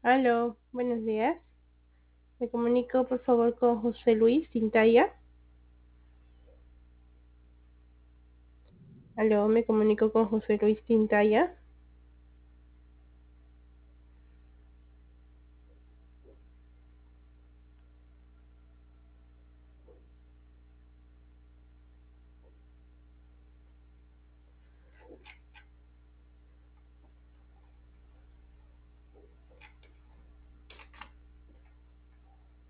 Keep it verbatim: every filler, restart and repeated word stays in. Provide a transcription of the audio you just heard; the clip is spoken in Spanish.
Aló, buenos días. Me comunico por favor con José Luis Tintaya. Aló, me comunico con José Luis Tintaya.